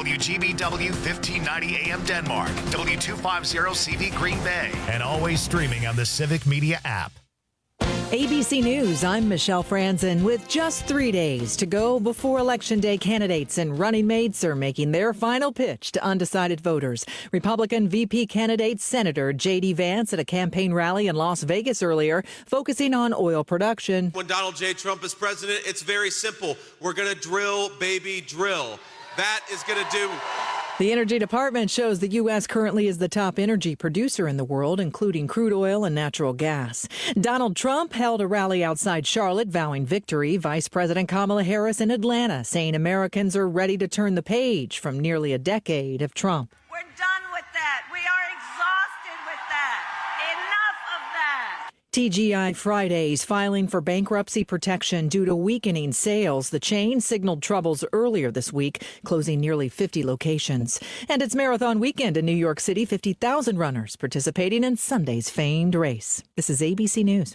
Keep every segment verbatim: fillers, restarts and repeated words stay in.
W G B W fifteen ninety A M Denmark, W two fifty C V Green Bay, and always streaming on the Civic Media app. A B C News, I'm Michelle Franzen. With just three days to go before Election Day, candidates and running mates are making their final pitch to undecided voters. Republican V P candidate Senator J D Vance at a campaign rally in Las Vegas earlier, focusing on oil production. When Donald J. Trump is president, it's very simple. We're going to drill, baby, drill. That is going to do... The Energy Department shows the U S currently is the top energy producer in the world, including crude oil and natural gas. Donald Trump held a rally outside Charlotte, vowing victory. Vice President Kamala Harris in Atlanta, saying Americans are ready to turn the page from nearly a decade of Trump. We're done with that. We are exhausted with that. Enough of that. T G I Fridays filing for bankruptcy protection due to weakening sales. The chain signaled troubles earlier this week, closing nearly fifty locations. And it's marathon weekend in New York City. fifty thousand runners participating in Sunday's famed race. This is A B C News.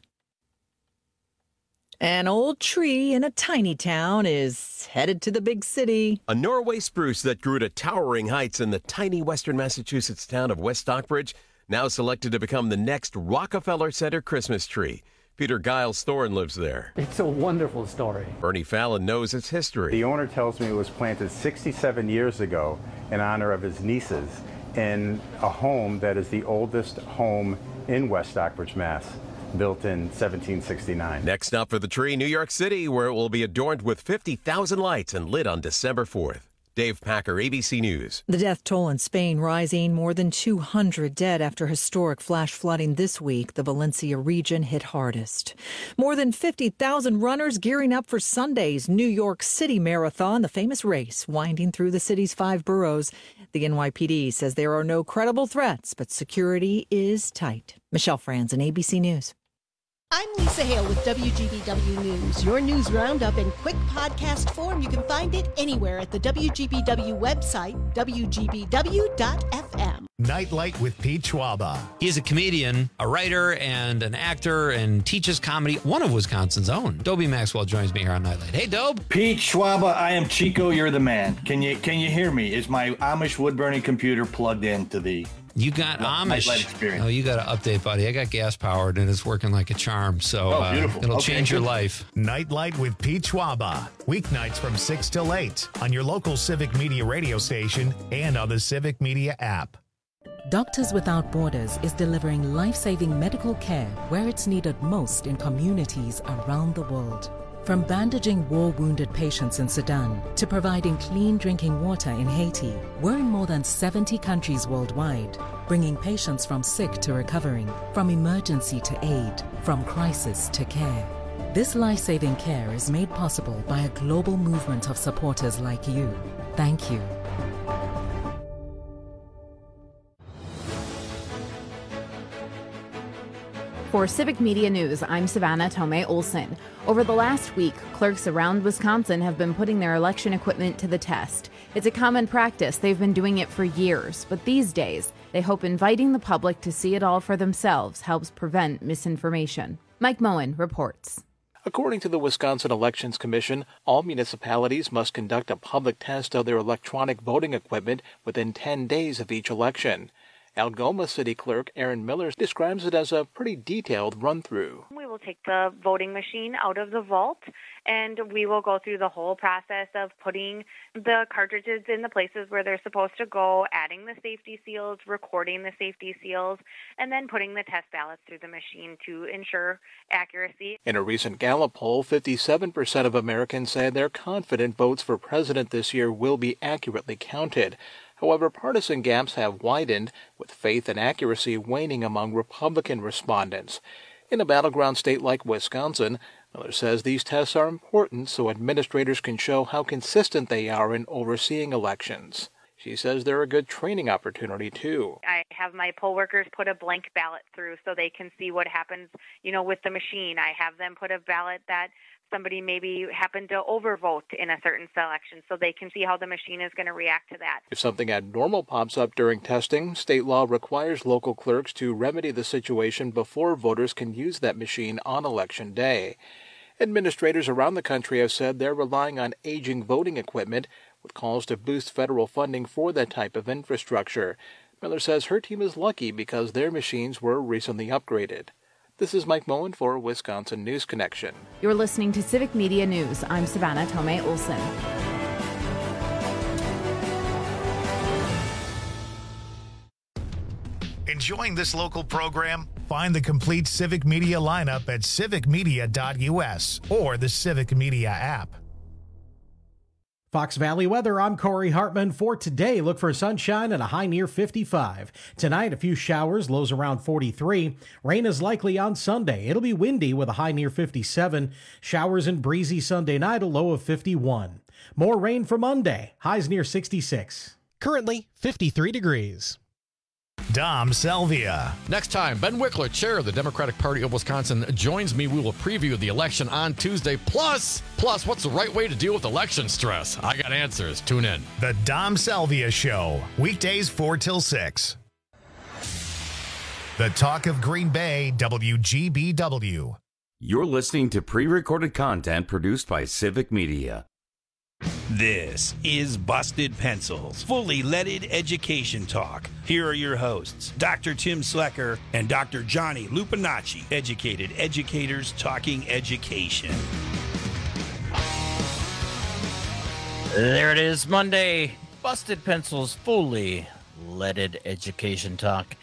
An old tree in a tiny town is headed to the big city. A Norway spruce that grew to towering heights in the tiny western Massachusetts town of West Stockbridge, now selected to become the next Rockefeller Center Christmas tree. Peter Giles Thorne lives there. It's a wonderful story. Bernie Fallon knows its history. The owner tells me it was planted sixty-seven years ago in honor of his nieces in a home that is the oldest home in West Stockbridge, Mass, built in seventeen sixty-nine. Next up for the tree, New York City, where it will be adorned with fifty thousand lights and lit on December fourth. Dave Packer, A B C News. The death toll in Spain rising, more than two hundred dead after historic flash flooding this week. The Valencia region hit hardest. More than fifty thousand runners gearing up for Sunday's New York City Marathon, the famous race winding through the city's five boroughs. The N Y P D says there are no credible threats, but security is tight. Michelle Franzen, A B C News. I'm Lisa Hale with W G B W News. Your news roundup in quick podcast form. You can find it anywhere at the W G B W website, W G B W dot F M. Nightlight with Pete Schwaba. He is a comedian, a writer, and an actor, and teaches comedy. One of Wisconsin's own. Dobie Maxwell joins me here on Nightlight. Hey, Dobe. Pete Schwaba, I am Chico. You're the man. Can you can you hear me? Is my Amish wood burning computer plugged into the? You got Amish. Experience. Oh, you got to update, buddy. I got gas powered and it's working like a charm. So oh, uh, it'll okay, change good. your life. Nightlight with Pete Schwaba. Weeknights from six till eight on your local Civic Media radio station and on the Civic Media app. Doctors Without Borders is delivering life-saving medical care where it's needed most in communities around the world. From bandaging war-wounded patients in Sudan to providing clean drinking water in Haiti, we're in more than seventy countries worldwide, bringing patients from sick to recovering, from emergency to aid, from crisis to care. This life-saving care is made possible by a global movement of supporters like you. Thank you. For Civic Media News, I'm Savannah Tomei Olson. Over the last week, clerks around Wisconsin have been putting their election equipment to the test. It's a common practice. They've been doing it for years. But these days, they hope inviting the public to see it all for themselves helps prevent misinformation. Mike Moen reports. According to the Wisconsin Elections Commission, all municipalities must conduct a public test of their electronic voting equipment within ten days of each election. Algoma City Clerk Erin Miller describes it as a pretty detailed run-through. We will take the voting machine out of the vault, and we will go through the whole process of putting the cartridges in the places where they're supposed to go, adding the safety seals, recording the safety seals, and then putting the test ballots through the machine to ensure accuracy. In a recent Gallup poll, fifty-seven percent of Americans said they're confident votes for president this year will be accurately counted. However, partisan gaps have widened, with faith and accuracy waning among Republican respondents. In a battleground state like Wisconsin, Miller says these tests are important so administrators can show how consistent they are in overseeing elections. She says they're a good training opportunity, too. I have my poll workers put a blank ballot through so they can see what happens, you know, with the machine. I have them put a ballot that somebody maybe happened to overvote in a certain selection so they can see how the machine is going to react to that. If something abnormal pops up during testing, state law requires local clerks to remedy the situation before voters can use that machine on Election Day. Administrators around the country have said they're relying on aging voting equipment, with calls to boost federal funding for that type of infrastructure. Miller says her team is lucky because their machines were recently upgraded. This is Mike Moen for Wisconsin News Connection. You're listening to Civic Media News. I'm Savannah Tomei Olson. Enjoying this local program? Find the complete Civic Media lineup at civic media dot u s or the Civic Media app. Fox Valley weather, I'm Corey Hartman. For today, look for sunshine and a high near fifty-five. Tonight, a few showers, lows around forty-three. Rain is likely on Sunday. It'll be windy with a high near fifty-seven. Showers and breezy Sunday night, a low of fifty-one. More rain for Monday, highs near sixty-six. Currently, fifty-three degrees. Dom Selvia. Next time, Ben Wickler, chair of the Democratic Party of Wisconsin, joins me. We will preview the election on Tuesday. Plus, plus, what's the right way to deal with election stress? I got answers. Tune in. The Dom Selvia Show, weekdays four till six. The Talk of Green Bay, W G B W. You're listening to pre-recorded content produced by Civic Media. This is Busted Pencils, fully leaded education talk. Here are your hosts, Doctor Tim Slecker and Doctor Johnny Lupinacci, educated educators talking education. There it is, Monday. Busted Pencils, fully leaded education talk.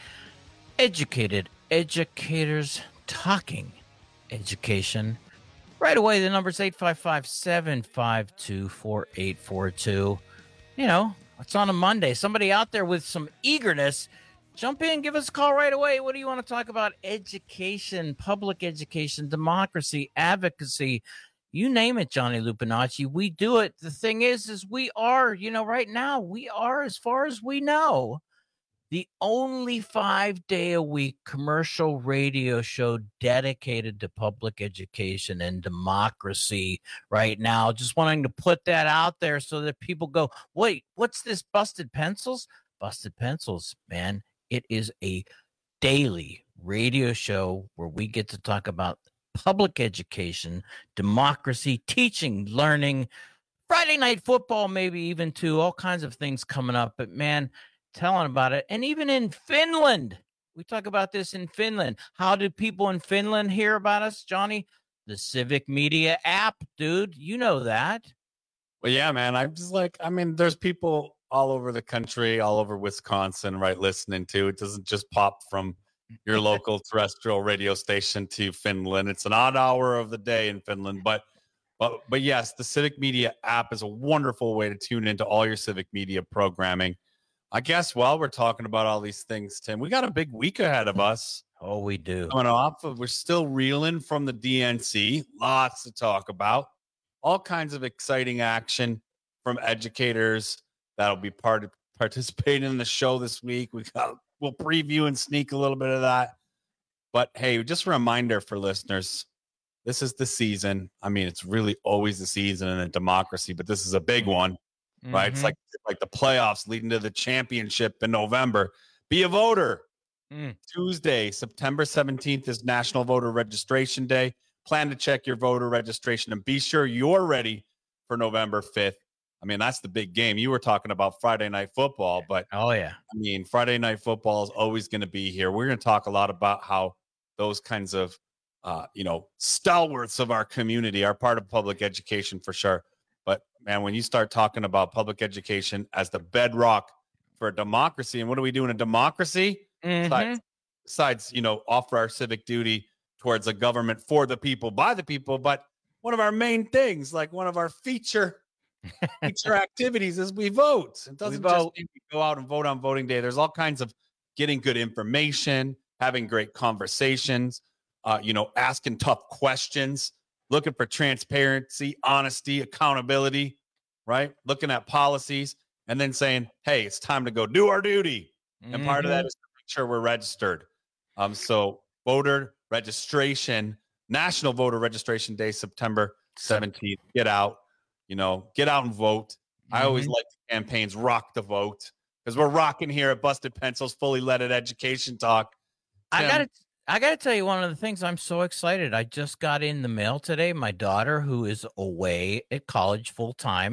Educated educators talking education. Right away, the number's eight five five, seven five two, four eight four two. You know, it's on a Monday. Somebody out there with some eagerness, jump in, give us a call right away. What do you want to talk about? Education, public education, democracy, advocacy, you name it, Johnny Lupinacci. We do it. The thing is, is we are, you know, right now, we are, as far as we know, the only five-day-a-week commercial radio show dedicated to public education and democracy right now. Just wanting to put that out there so that people go, wait, what's this Busted Pencils? Busted Pencils, man, it is a daily radio show where we get to talk about public education, democracy, teaching, learning, Friday night football, maybe even too, all kinds of things coming up. But, man, telling about it. And even in Finland, we talk about this in Finland. How do people in Finland hear about us, Johnny? The Civic Media app, dude. You know that. Well, yeah, man. I'm just like, I mean, there's people all over the country, all over Wisconsin, right, listening to. It doesn't just pop from your local terrestrial radio station to Finland. It's an odd hour of the day in Finland. But, but, but yes, the Civic Media app is a wonderful way to tune into all your Civic Media programming. I guess while we're talking about all these things, Tim, we got a big week ahead of us. Oh, we do. Coming off of, we're still reeling from the D N C. Lots to talk about. All kinds of exciting action from educators that'll be part of participating in the show this week. We got, we'll preview and sneak a little bit of that. But hey, just a reminder for listeners, this is the season. I mean, it's really always the season in a democracy, but this is a big one. Mm-hmm. Right. It's like like the playoffs leading to the championship in November. Be a voter. Mm. Tuesday, September seventeenth is National Voter Registration Day. Plan to check your voter registration and be sure you're ready for November fifth. I mean, that's the big game. You were talking about Friday night football, but oh, yeah. I mean, Friday night football is always going to be here. We're going to talk a lot about how those kinds of, uh, you know, stalwarts of our community are part of public education for sure. But, man, when you start talking about public education as the bedrock for a democracy, and what do we do in a democracy? Mm-hmm. Besides, besides, you know, offer our civic duty towards a government for the people, by the people. But one of our main things, like one of our feature, feature activities is we vote. It doesn't just mean we go out and vote on voting day. There's all kinds of getting good information, having great conversations, uh, you know, asking tough questions, looking for transparency, honesty, accountability, right? Looking at policies and then saying, hey, it's time to go do our duty. Mm-hmm. And part of that is to make sure we're registered. Um, so voter registration, National Voter Registration Day, September seventeenth. Get out, you know, get out and vote. Mm-hmm. I always like the campaigns, rock the vote, because we're rocking here at Busted Pencils, fully leaded education talk. Tim, I got to I got to tell you, one of the things I'm so excited. I just got in the mail today. My daughter, who is away at college full time,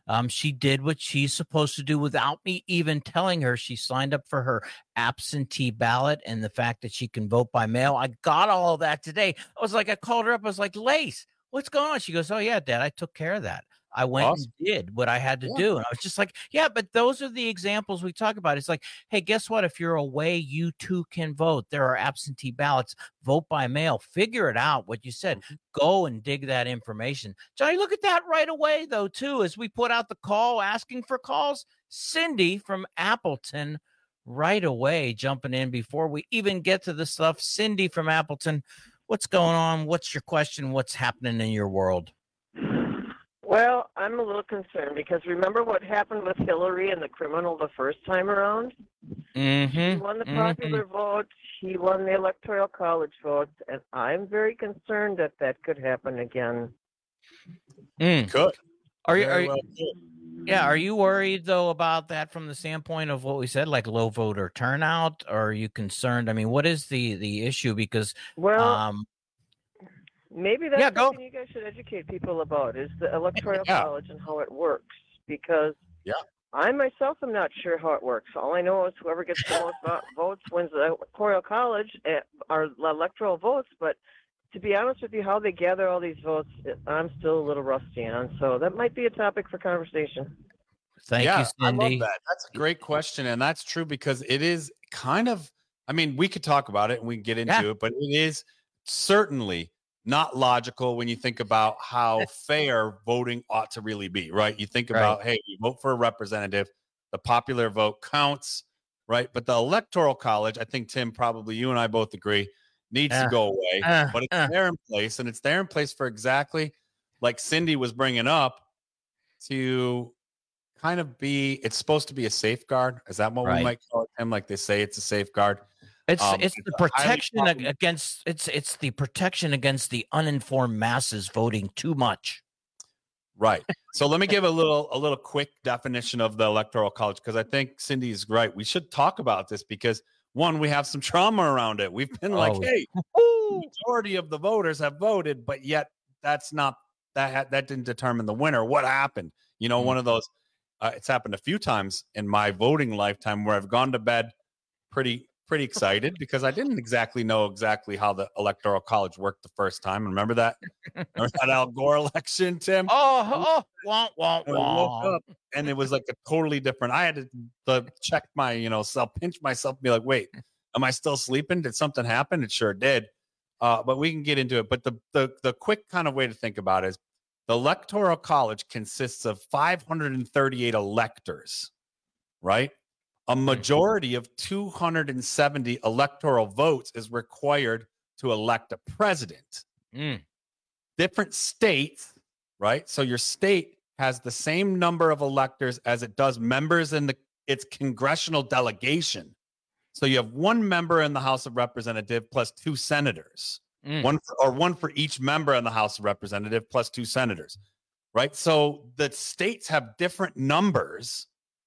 Um, she did what she's supposed to do without me even telling her. She signed up for her absentee ballot and the fact that she can vote by mail. I got all of that today. I was like, I called her up. I was like, Lace, what's going on? She goes, oh, yeah, Dad, I took care of that. I went awesome. and did what I had to yeah. do. And I was just like, yeah, but those are the examples we talk about. It's like, hey, guess what? If you're away, you too can vote. There are absentee ballots. Vote by mail. Figure it out. What you said. Mm-hmm. Go and dig that information. Johnny, look at that right away, though, too, as we put out the call asking for calls. Cindy from Appleton right away jumping in before we even get to the stuff. Cindy from Appleton, what's going on? What's your question? What's happening in your world? Well, I'm a little concerned because remember what happened with Hillary and the criminal the first time around? Mm-hmm. She won the popular mm-hmm. vote. She won the Electoral College votes, and I'm very concerned that that could happen again. Mm. Could. Are you? Are you well yeah. Are you worried though about that from the standpoint of what we said, like low voter turnout? Or are you concerned? I mean, what is the the issue? Because well. Um, Maybe that's yeah, something you guys should educate people about is the Electoral yeah. College and how it works. Because yeah. I myself am not sure how it works. All I know is whoever gets the most votes wins the Electoral College or electoral votes. But to be honest with you, how they gather all these votes, I'm still a little rusty on. So that might be a topic for conversation. Thank yeah, you, Cindy. I love that. That's a great question. And that's true because it is kind of, I mean, we could talk about it and we can get into yeah. it, but it is certainly not logical when you think about how fair voting ought to really be, right? You think about, right. hey, you vote for a representative, the popular vote counts, right? But the Electoral College, I think, Tim, probably you and I both agree, needs uh, to go away. Uh, but it's uh. there in place, and it's there in place for exactly like Cindy was bringing up to kind of be, it's supposed to be a safeguard. Is that what right. we might call it, Tim? Like they say it's a safeguard. It's um, it's the protection against it's it's the protection against the uninformed masses voting too much. Right. So let me give a little a little quick definition of the Electoral College because I think Cindy is right. We should talk about this because one, we have some trauma around it. We've been like, oh. hey, the majority of the voters have voted, but yet that's not that ha- that didn't determine the winner. What happened? You know, mm-hmm. one of those. Uh, it's happened a few times in my voting lifetime where I've gone to bed pretty. pretty excited because I didn't exactly know exactly how the Electoral College worked the first time. Remember that? Remember that Al Gore election, Tim? Oh, oh wah, wah, and, I woke up and it was like a totally different. I had to, to check my, you know, self, pinch myself and be like, wait, am I still sleeping? Did something happen? It sure did. Uh, but we can get into it. But the, the, the quick kind of way to think about it is the Electoral College consists of five hundred thirty-eight electors, right? A majority of two hundred seventy electoral votes is required to elect a president. Mm. Different states, right? So your state has the same number of electors as it does members in the its congressional delegation. So you have one member in the House of Representatives plus two senators, mm. one for, or one for each member in the House of Representatives plus two senators, right? So the states have different numbers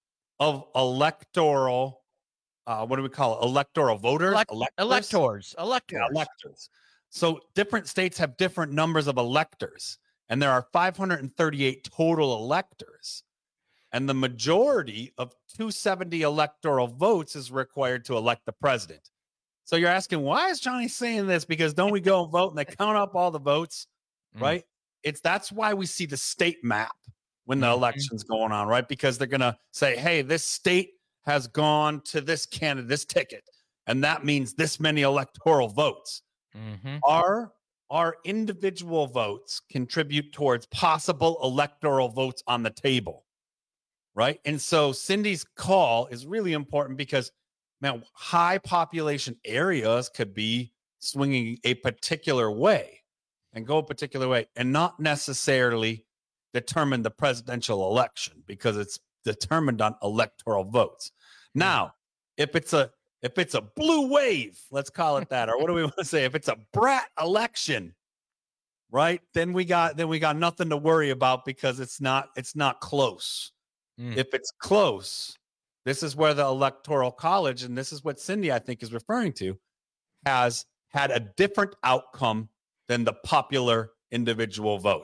of electoral, uh, what do we call it? Electoral voters? Elect- electors? Electors. Electors. Yeah, electors. So different states have different numbers of electors, and there are five hundred thirty-eight total electors. And the majority of two hundred seventy electoral votes is required to elect the president. So you're asking, why is Johnny saying this? Because don't we go and vote and they count up all the votes, mm. right? It's that's why we see the state map when the election's going on, right? Because they're going to say, hey, this state has gone to this candidate, this ticket, and that means this many electoral votes. Mm-hmm. Our, our individual votes contribute towards possible electoral votes on the table, right? And so Cindy's call is really important because, man, high population areas could be swinging a particular way and go a particular way and not necessarily determine the presidential election because it's determined on electoral votes. Now, if it's a if it's a blue wave, let's call it that, or what do we want to say? If it's a brat election, right? Then we got then we got nothing to worry about because it's not it's not close. Mm. If it's close, this is where the Electoral College, and this is what Cindy I think is referring to, has had a different outcome than the popular individual votes.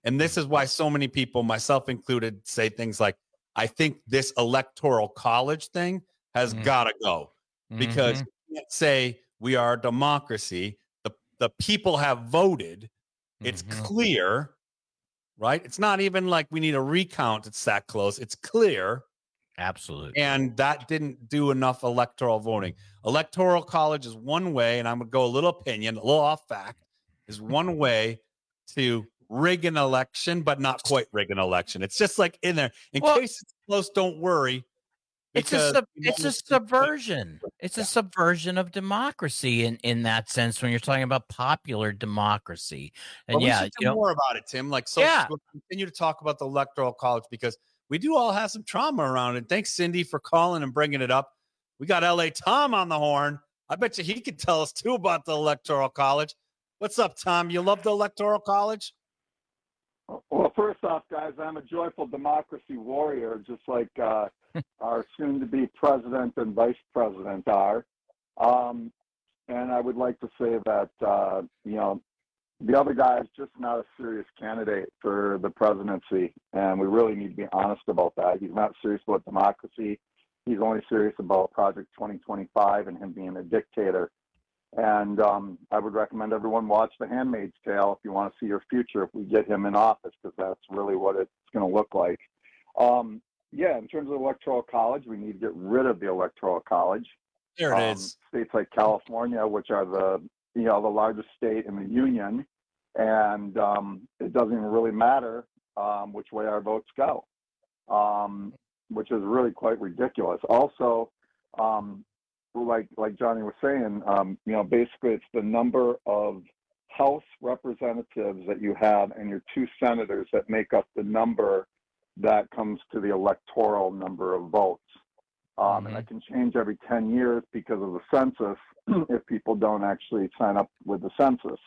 And this is why so many people, myself included, say things like, I think this electoral college thing has mm-hmm. got to go because mm-hmm. you can't say we are a democracy. The, the people have voted. It's mm-hmm. clear, right? It's not even like we need a recount. It's that close. It's clear. Absolutely. And that didn't do enough electoral voting. Electoral college is one way, and I'm going to go a little opinion, a little off fact, is one way to rig an election, but not quite rig an election. It's just like in there. In well, case it's close, don't worry. It's a sub, it's a subversion. It's a subversion of democracy in, in that sense when you're talking about popular democracy. And well, yeah, we should do you know, more about it, Tim. Like, so yeah. we'll continue to talk about the electoral college because we do all have some trauma around it. Thanks, Cindy, for calling and bringing it up. We got L A Tom on the horn. I bet you he could tell us too about the electoral college. What's up, Tom? You love the electoral college? Well, first off, guys, I'm a joyful democracy warrior, just like uh, our soon-to-be president and vice president are. Um, and I would like to say that, uh, you know, the other guy is just not a serious candidate for the presidency, and we really need to be honest about that. He's not serious about democracy. He's only serious about Project twenty twenty-five and him being a dictator. And um, I would recommend everyone watch The Handmaid's Tale if you want to see your future if we get him in office, because that's really what it's going to look like. Um, yeah, in terms of electoral college, we need to get rid of the electoral college. There it um, is. States like California, which are the you know the largest state in the union, and um, it doesn't even really matter um, which way our votes go, um, which is really quite ridiculous. Also, um, like like Johnny was saying, um, you know, basically it's the number of House representatives that you have and your two senators that make up the number that comes to the electoral number of votes. Um, mm-hmm. And that can change every ten years because of the census if people don't actually sign up with the census.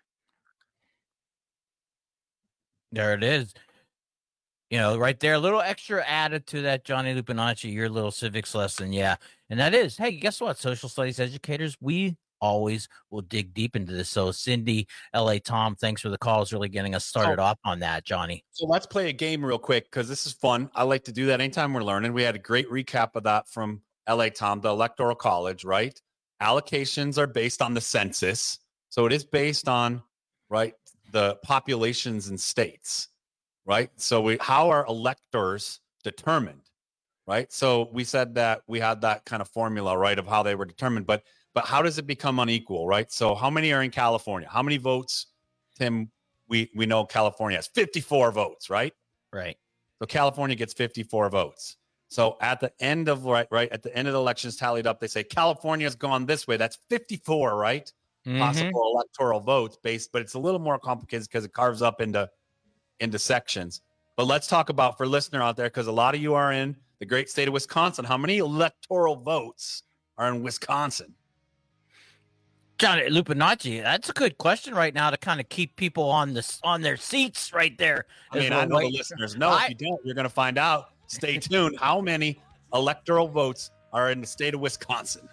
There it is. You know, right there, a little extra added to that, Johnny Lupinacci, your little civics lesson. Yeah. And that is, hey, guess what? Social studies educators, we always will dig deep into this. So Cindy, L A Tom, thanks for the call. It's really getting us started oh. off on that, Johnny. So let's play a game real quick because this is fun. I like to do that anytime we're learning. We had a great recap of that from L A Tom, the Electoral College, right? Allocations are based on the census. So it is based on, right, the populations in states. Right. So we, how are electors determined? Right. So we said that we had that kind of formula, right, of how they were determined. But but how does it become unequal? Right. So how many are in California? How many votes, Tim? We we know California has fifty-four votes. Right. Right. So California gets fifty-four votes. So at the end of right, right at the end of the elections tallied up, they say California's gone this way. That's fifty-four. Right. Mm-hmm. Possible electoral votes based. But it's a little more complicated because it carves up into into sections. But let's talk about, for listener out there, because a lot of you are in the great state of Wisconsin, how many electoral votes are in Wisconsin? Johnny Lupinacci, that's a good question right now to kind of keep people on the on their seats right there. I mean, I know the listeners know. I, if you don't, you're going to find out. Stay tuned. How many electoral votes are in the state of Wisconsin?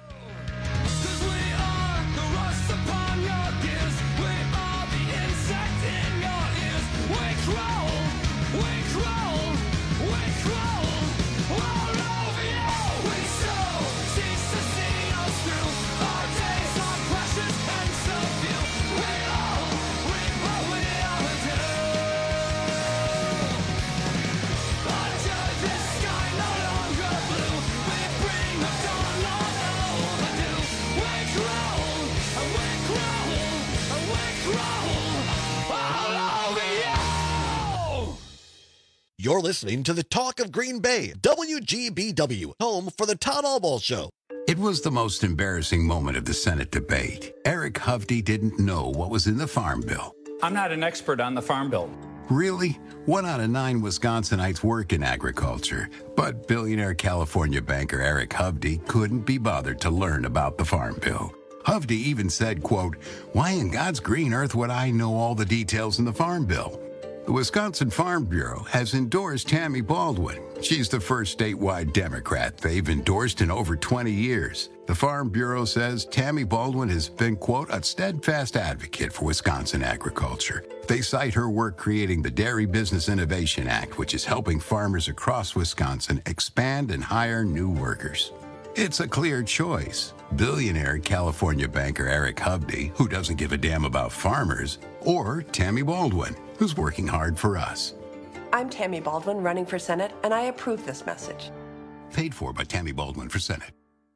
You're listening to the Talk of Green Bay, W G B W, home for the Todd Albaugh Show. It was the most embarrassing moment of the Senate debate. Eric Hovde didn't know what was in the Farm Bill. I'm not an expert on the Farm Bill. Really? One out of nine Wisconsinites work in agriculture, but billionaire California banker Eric Hovde couldn't be bothered to learn about the Farm Bill. Hovde even said, quote, "Why in God's green earth would I know all the details in the Farm Bill?" The Wisconsin Farm Bureau has endorsed Tammy Baldwin, She's the first statewide Democrat they've endorsed in over twenty years. The Farm Bureau says Tammy Baldwin has been, quote, a steadfast advocate for Wisconsin agriculture. They cite her work creating the Dairy Business Innovation Act, which is helping farmers across Wisconsin expand and hire new workers. It's a clear choice. Billionaire California banker Eric Hovde, who doesn't give a damn about farmers, or Tammy Baldwin, who's working hard for us. I'm Tammy Baldwin, running for Senate, and I approve this message. Paid for by Tammy Baldwin for Senate.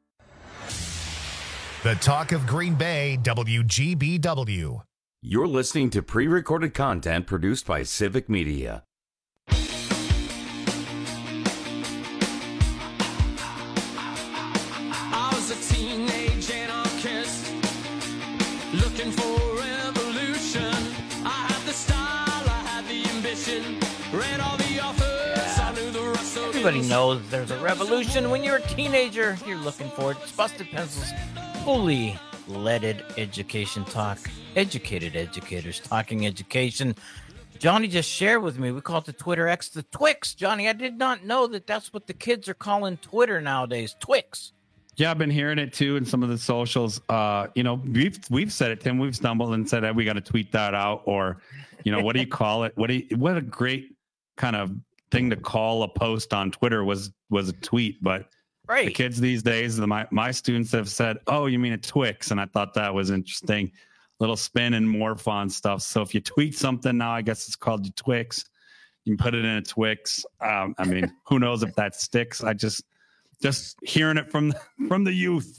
The Talk of Green Bay, W G B W. You're listening to pre-recorded content produced by Civic Media. I was a teenage anarchist looking for revolution. I had the style, I had the ambition, read all the authors, I knew the rest of Everybody knows there's a revolution when you're a teenager. You're looking for it. It's Busted Pencils, fully leaded education talk. Educated educators talking education. Johnny just shared with me, we call it the Twitter X the Twix. Johnny, I did not know that that's what the kids are calling Twitter nowadays, Twix. Yeah, I've been hearing it too in some of the socials. Uh, you know, we've we've said it, Tim. We've stumbled and said, hey, we got to tweet that out, or, you know, what do you call it? What do you, what a great kind of thing to call a post on Twitter was was a tweet. But right. The kids these days, the, my my students have said, oh, you mean a Twix? And I thought that was interesting. Little spin and morph on stuff. So if you tweet something now, I guess it's called your Twix. You can put it in a Twix. Um, I mean, who knows if that sticks? I just, just hearing it from from the youth.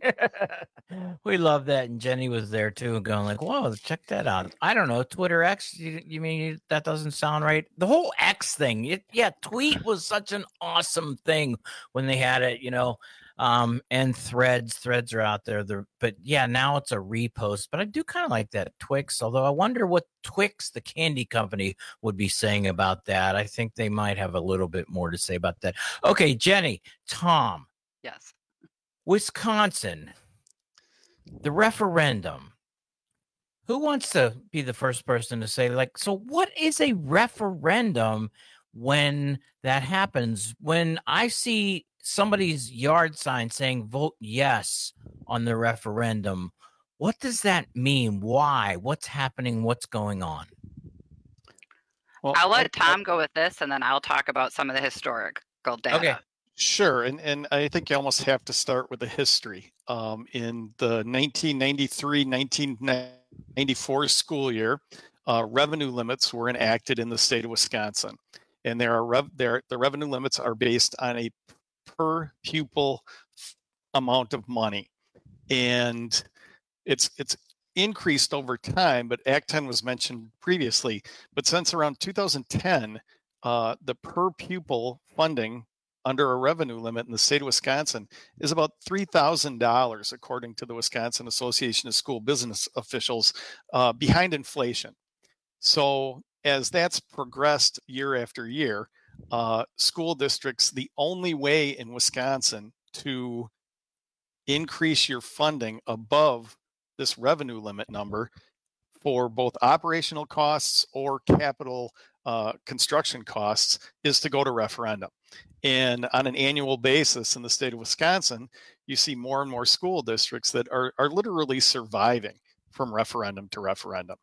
We love that, and Jenny was there too, going like, "Whoa, check that out." I don't know, Twitter X. You, you mean that doesn't sound right? The whole X thing, it, yeah. Tweet was such an awesome thing when they had it, you know. Um, and threads, threads are out there. The, but yeah, now it's a repost. But I do kind of like that Twix. Although I wonder what Twix, the candy company, would be saying about that. I think they might have a little bit more to say about that. Okay, Jenny, Tom. Yes. Wisconsin, the referendum. Who wants to be the first person to say, like, so what is a referendum when that happens? When I see somebody's yard sign saying vote yes on the referendum, what does that mean? Why? What's happening? What's going on? Well, I'll let Tom go with this, and then I'll talk about some of the historical data. Okay. Sure. And, and I think you almost have to start with the history. Um, in the nineteen ninety-three nineteen ninety-four school year, uh, revenue limits were enacted in the state of Wisconsin. And there are rev- there, the revenue limits are based on a per pupil amount of money, and it's it's increased over time. But Act ten was mentioned previously, but since around two thousand ten, uh, the per pupil funding under a revenue limit in the state of Wisconsin is about three thousand dollars, according to the Wisconsin Association of School Business Officials, uh, behind inflation. So as that's progressed year after year, Uh, school districts, the only way in Wisconsin to increase your funding above this revenue limit number for both operational costs or capital uh, construction costs is to go to referendum. And on an annual basis in the state of Wisconsin, you see more and more school districts that are, are literally surviving from referendum to referendum.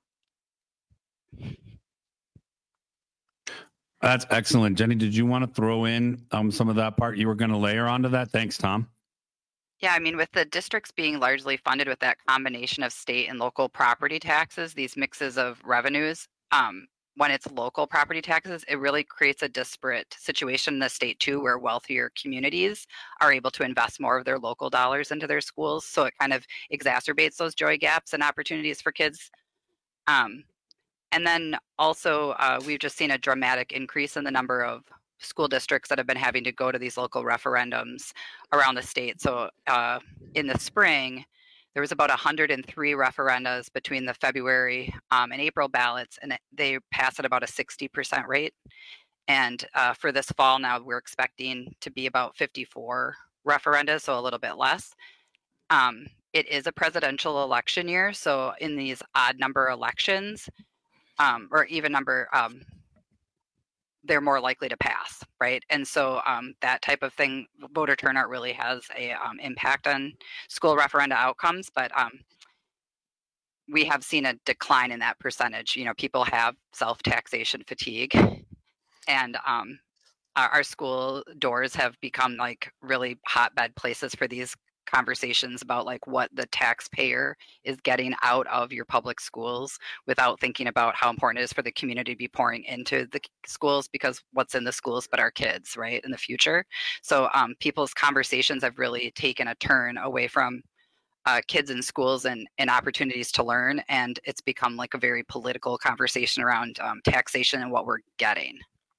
That's excellent. Jenny, did you want to throw in um, some of that part you were going to layer onto that? Thanks, Tom. Yeah, I mean, with the districts being largely funded with that combination of state and local property taxes, these mixes of revenues, um, when it's local property taxes, it really creates a disparate situation in the state too, where wealthier communities are able to invest more of their local dollars into their schools. So it kind of exacerbates those joy gaps and opportunities for kids. Um, And then also, uh, we've just seen a dramatic increase in the number of school districts that have been having to go to these local referendums around the state. So uh, in the spring, there was about one hundred three referendas between the February um, and April ballots, and they passed at about a sixty percent rate. And uh, for this fall now, we're expecting to be about fifty-four referendas, so a little bit less. Um, it is a presidential election year, so in these odd number elections, Um, or even number um, they're more likely to pass, right? And so um, that type of thing, voter turnout really has a um, impact on school referenda outcomes, but um, we have seen a decline in that percentage. You know, people have self-taxation fatigue, and um, our, our school doors have become like really hotbed places for these conversations about like what the taxpayer is getting out of your public schools without thinking about how important it is for the community to be pouring into the schools, because what's in the schools but our kids, right, in the future. So um, people's conversations have really taken a turn away from uh, kids in schools and, and opportunities to learn, and it's become like a very political conversation around um, taxation and what we're getting.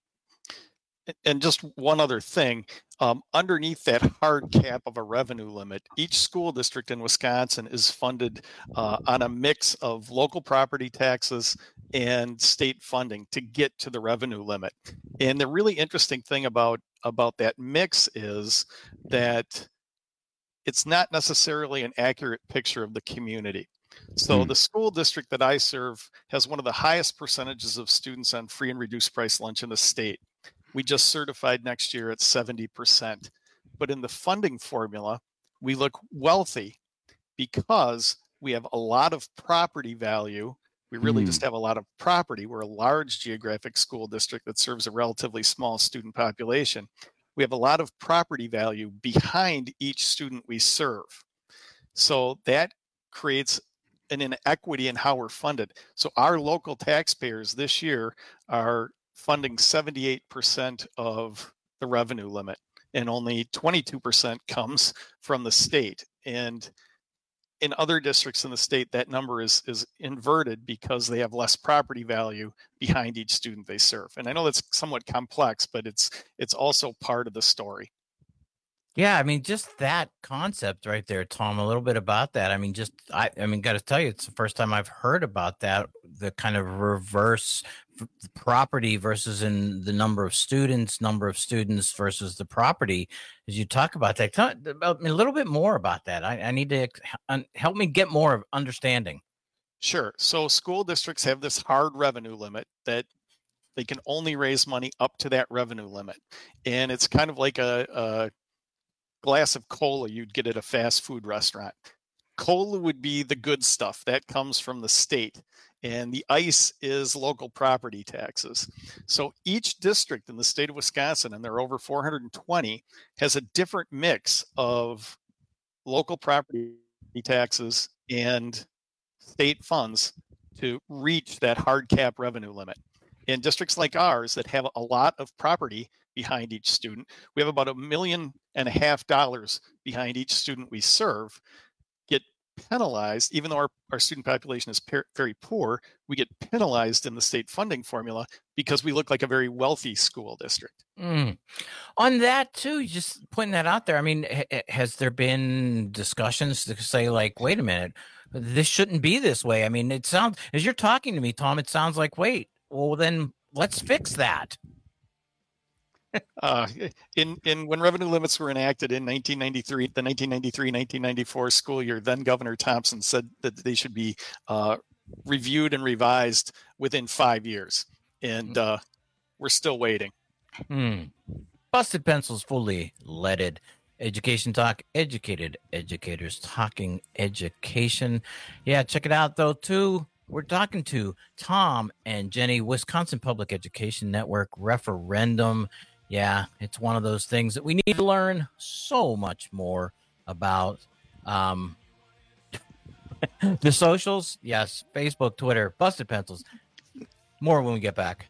And just one other thing, um, underneath that hard cap of a revenue limit, each school district in Wisconsin is funded uh, on a mix of local property taxes and state funding to get to the revenue limit. And the really interesting thing about, about that mix is that it's not necessarily an accurate picture of the community. So mm. the school district that I serve has one of the highest percentages of students on free and reduced price lunch in the state. We just certified next year at seventy percent. But in the funding formula, we look wealthy because we have a lot of property value. We really mm. just have a lot of property. We're a large geographic school district that serves a relatively small student population. We have a lot of property value behind each student we serve. So that creates an inequity in how we're funded. So our local taxpayers this year are funding seventy-eight percent of the revenue limit, and only twenty-two percent comes from the state. And in other districts in the state, that number is is inverted because they have less property value behind each student they serve. And I know that's somewhat complex, but it's it's also part of the story. Yeah, I mean, just that concept right there, Tom, a little bit about that. I mean, just, I, I mean, got to tell you, it's the first time I've heard about that, the kind of reverse property versus in the number of students, number of students versus the property. As you talk about that, tell me a little bit more about that. I, I need to help me get more of understanding. Sure. So school districts have this hard revenue limit that they can only raise money up to that revenue limit. And it's kind of like a, a glass of cola you'd get at a fast food restaurant. Cola would be the good stuff that comes from the state, and the ice is local property taxes. So each district in the state of Wisconsin, and there are over four hundred twenty, has a different mix of local property taxes and state funds to reach that hard cap revenue limit. In districts like ours that have a lot of property behind each student, we have about a million and a half dollars behind each student we serve, get penalized, even though our, our student population is per, very poor, we get penalized in the state funding formula because we look like a very wealthy school district. Mm. On that too, just putting that out there, I mean, ha- has there been discussions to say like, wait a minute, this shouldn't be this way? I mean, it sounds, as you're talking to me, Tom, it sounds like, wait, well then let's fix that. Uh, in in when revenue limits were enacted in nineteen ninety-three, the nineteen ninety-three nineteen ninety-four school year, then Governor Thompson said that they should be uh, reviewed and revised within five years, and uh, we're still waiting. Hmm. Busted Pencils, fully leaded. Education Talk, educated educators talking education. Yeah, check it out though too. We're talking to Tom and Jenny, Wisconsin Public Education Network referendum. Yeah, it's one of those things that we need to learn so much more about. Um, the socials, yes, Facebook, Twitter, Busted Pencils. More when we get back.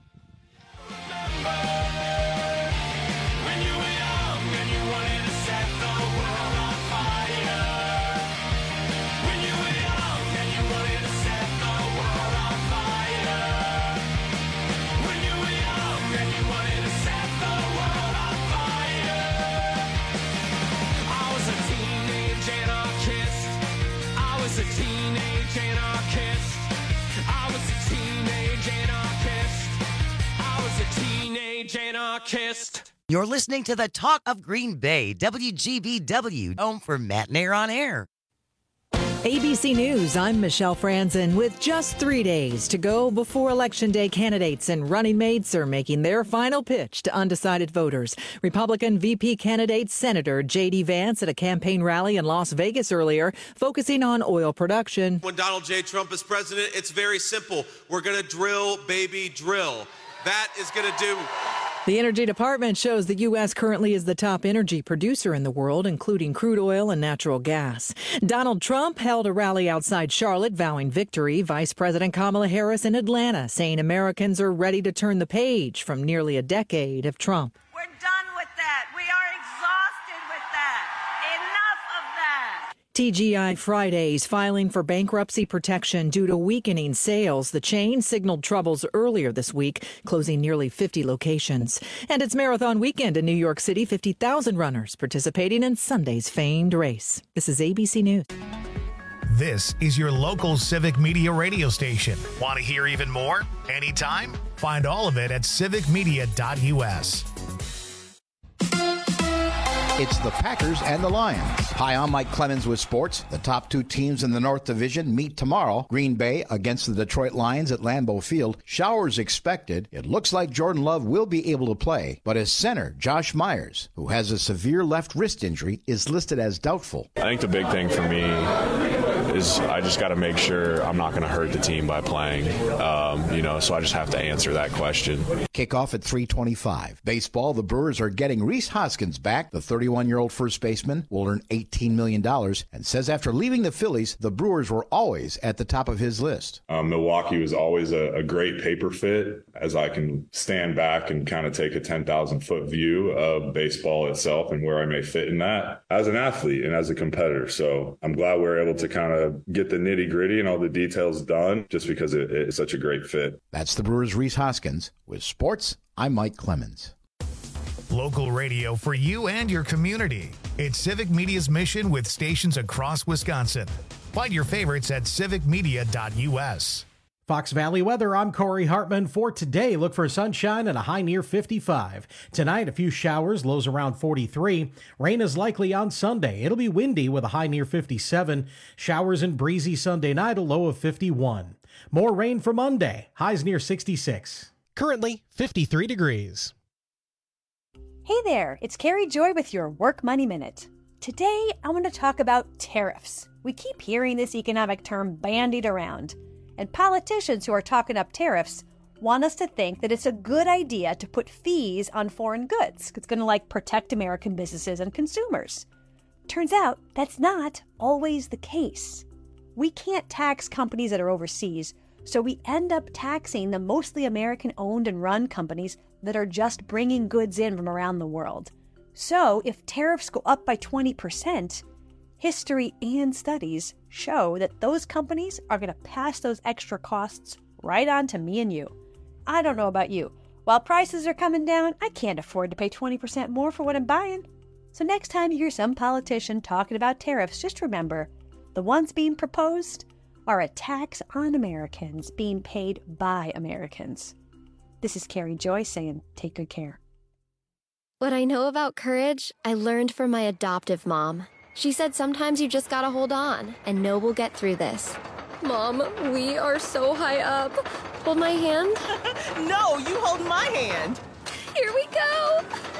Anarchist. You're listening to the Talk of Green Bay, W G B W, home for Matt Nair on Air. A B C News, I'm Michelle Franzen. With just three days to go before Election Day, candidates and running mates are making their final pitch to undecided voters. Republican V P candidate Senator J D Vance at a campaign rally in Las Vegas earlier, focusing on oil production. When Donald J. Trump is president, it's very simple. We're going to drill, baby, drill. That is going to do... The Energy Department shows the U S currently is the top energy producer in the world, including crude oil and natural gas. Donald Trump held a rally outside Charlotte vowing victory. Vice President Kamala Harris in Atlanta saying Americans are ready to turn the page from nearly a decade of Trump. We're done with that. We are exhausted with that. Enough of that. T G I Fridays filing for bankruptcy protection due to weakening sales. The chain signaled troubles earlier this week, closing nearly fifty locations. And it's marathon weekend in New York City. fifty thousand runners participating in Sunday's famed race. This is A B C News. This is your local Civic Media radio station. Want to hear even more? Anytime? Find all of it at civic media dot u s. It's the Packers and the Lions. Hi, I'm Mike Clemens with sports. The top two teams in the North Division meet tomorrow. Green Bay against the Detroit Lions at Lambeau Field. Showers expected. It looks like Jordan Love will be able to play, but his center, Josh Myers, who has a severe left wrist injury, is listed as doubtful. I think the big thing for me is I just got to make sure I'm not going to hurt the team by playing, um, you know, so I just have to answer that question. Kickoff at three twenty-five. Baseball, the Brewers are getting Rhys Hoskins back. The thirty-one-year-old first baseman will earn eighteen million dollars and says after leaving the Phillies, the Brewers were always at the top of his list. Um, Milwaukee was always a, a great paper fit, as I can stand back and kind of take a ten thousand foot view of baseball itself and where I may fit in that as an athlete and as a competitor. So I'm glad we're able to kind of get the nitty gritty and all the details done just because it, it's such a great fit. That's the Brewers' Rhys Hoskins. With sports, I'm Mike Clemens. Local radio for you and your community. It's Civic Media's mission with stations across Wisconsin. Find your favorites at civic media dot u s. Fox Valley weather, I'm Corey Hartman. For today, look for sunshine and a high near fifty-five. Tonight, a few showers, lows around forty-three. Rain is likely on Sunday. It'll be windy with a high near fifty-seven. Showers and breezy Sunday night, a low of fifty-one. More rain for Monday, highs near sixty-six. Currently, fifty-three degrees. Hey there, it's Carrie Joy with your Work Money Minute. Today, I want to talk about tariffs. We keep hearing this economic term bandied around. And politicians who are talking up tariffs want us to think that it's a good idea to put fees on foreign goods. It's going to like protect American businesses and consumers. Turns out that's not always the case. We can't tax companies that are overseas, so we end up taxing the mostly American-owned and run companies that are just bringing goods in from around the world. So if tariffs go up by twenty percent, history and studies show that those companies are going to pass those extra costs right on to me and you. I don't know about you. While prices are coming down, I can't afford to pay twenty percent more for what I'm buying. So next time you hear some politician talking about tariffs, just remember, the ones being proposed are a tax on Americans being paid by Americans. This is Carrie Joy saying, take good care. What I know about courage, I learned from my adoptive mom. She said sometimes you just gotta hold on and know we'll get through this. Mom, we are so high up. Hold my hand. No, you hold my hand. Here we go.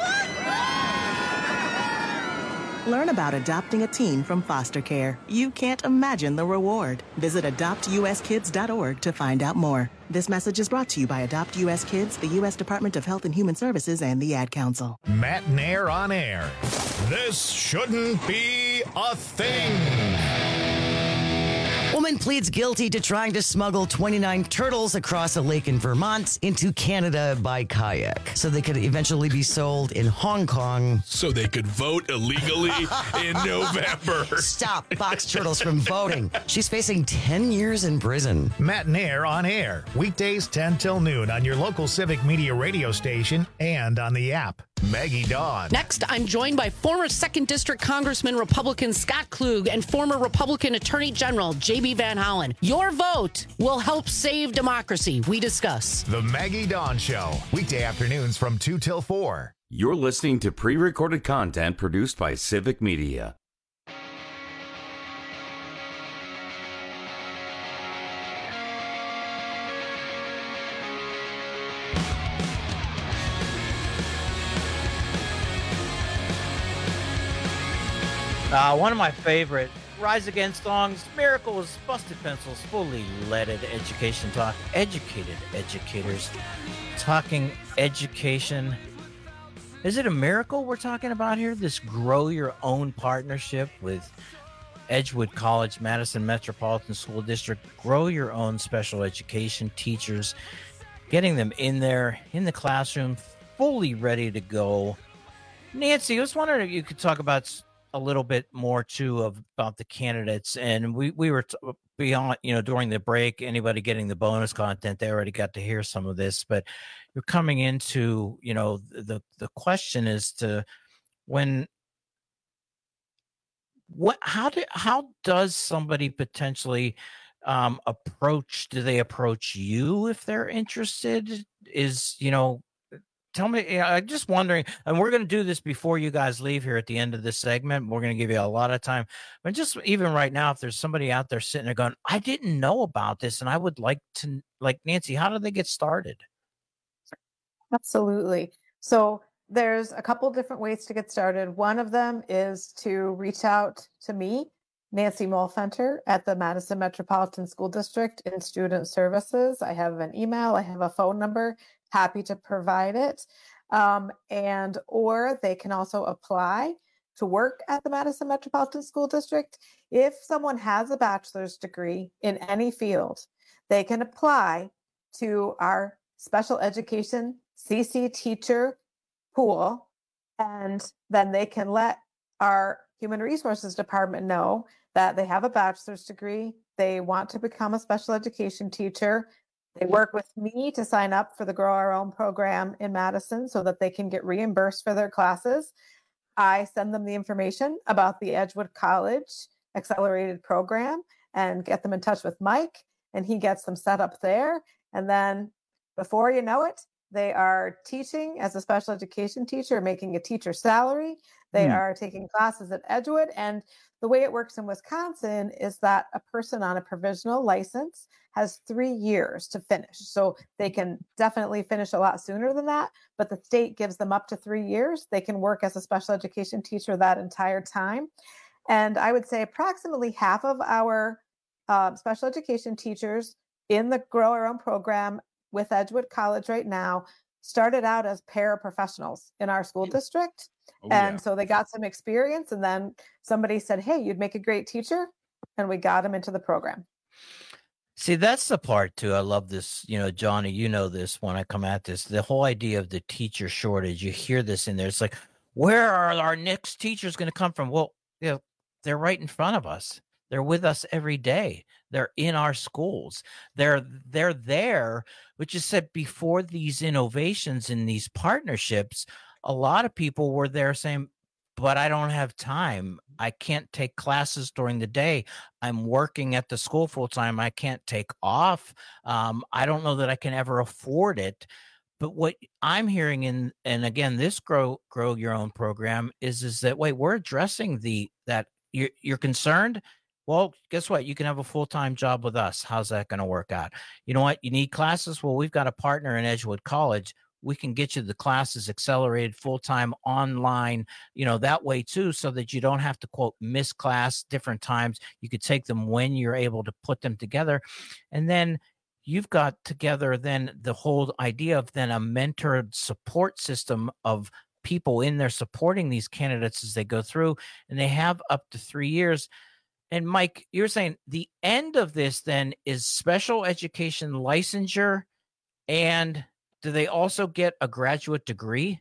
Learn about adopting a teen from foster care. You can't imagine the reward. Visit adopt u s kids dot org to find out more. This message is brought to you by Adopt U S Kids, the U S Department of Health and Human Services, and the Ad Council. Matt Nair on air. This shouldn't be a thing. Woman pleads guilty to trying to smuggle twenty-nine turtles across a lake in Vermont into Canada by kayak so they could eventually be sold in Hong Kong. So they could vote illegally in November. Stop box turtles from voting. She's facing ten years in prison. Matt Nair on air. Weekdays ten till noon on your local Civic Media radio station and on the app. Maggie Dawn. Next, I'm joined by former second District Congressman Republican Scott Klug and former Republican Attorney General J B Van Hollen. Your vote will help save democracy. We discuss. The Maggie Dawn Show. Weekday afternoons from two till four. You're listening to pre-recorded content produced by Civic Media. Uh, one of my favorite Rise Against songs, Miracles, Busted Pencils, fully leaded education talk, educated educators talking education. Is it a miracle we're talking about here? This grow your own partnership with Edgewood College, Madison Metropolitan School District, grow your own special education teachers, getting them in there in the classroom, fully ready to go. Nancy, I was wondering if you could talk about a little bit more too of about the candidates. And we, we were t- beyond, you know, during the break, anybody getting the bonus content, they already got to hear some of this, but you're coming into, you know, the, the question is to when, what, how do, how does somebody potentially um, approach, do they approach you if they're interested? Is, you know, tell me, you know, I'm just wondering, and we're going to do this before you guys leave here at the end of this segment. We're going to give you a lot of time, but just even right now, if there's somebody out there sitting there going, I didn't know about this and I would like to, like Nancy, how do they get started? Absolutely. So there's a couple different ways to get started. One of them is to reach out to me, Nancy Molfenter, at the Madison Metropolitan School District in Student Services. I have an email, I have a phone number, happy to provide it. Um, and or they can also apply to work at the Madison Metropolitan School District. If someone has a bachelor's degree in any field, they can apply to our special education C C teacher pool, and then they can let our Human Resources Department know that they have a bachelor's degree, they want to become a special education teacher. They work with me to sign up for the Grow Our Own program in Madison so that they can get reimbursed for their classes. I send them the information about the Edgewood College Accelerated program and get them in touch with Mike, and he gets them set up there. And then before you know it, they are teaching as a special education teacher, making a teacher salary. They hmm. are taking classes at Edgewood. And the way it works in Wisconsin is that a person on a provisional license has three years to finish. So they can definitely finish a lot sooner than that, but the state gives them up to three years. They can work as a special education teacher that entire time. And I would say approximately half of our uh, special education teachers in the Grow Our Own program with Edgewood College right now started out as paraprofessionals in our school district. Oh, and yeah. So they got some experience, and then somebody said, hey, you'd make a great teacher. And we got them into the program. See, that's the part too. I love this. You know, Johnny, you know this when I come at this, the whole idea of the teacher shortage, you hear this in there. It's like, where are our next teachers going to come from? Well, you know, they're right in front of us. They're with us every day. They're in our schools. They're they're there. But you said before these innovations and these partnerships, a lot of people were there saying, but I don't have time. I can't take classes during the day. I'm working at the school full time. I can't take off. Um, I don't know that I can ever afford it. But what I'm hearing in, and again, this grow grow your own program is, is that, wait, we're addressing the, that you're, you're concerned. Well, guess what? You can have a full-time job with us. How's that going to work out? You know what? You need classes? Well, we've got a partner in Edgewood College. We can get you the classes accelerated full-time online, you know, that way too, so that you don't have to, quote, miss class different times. You could take them when you're able to put them together. And then you've got together then the whole idea of then a mentored support system of people in there supporting these candidates as they go through, and they have up to three years. And Mike, you're saying the end of this then is special education licensure, and do they also get a graduate degree?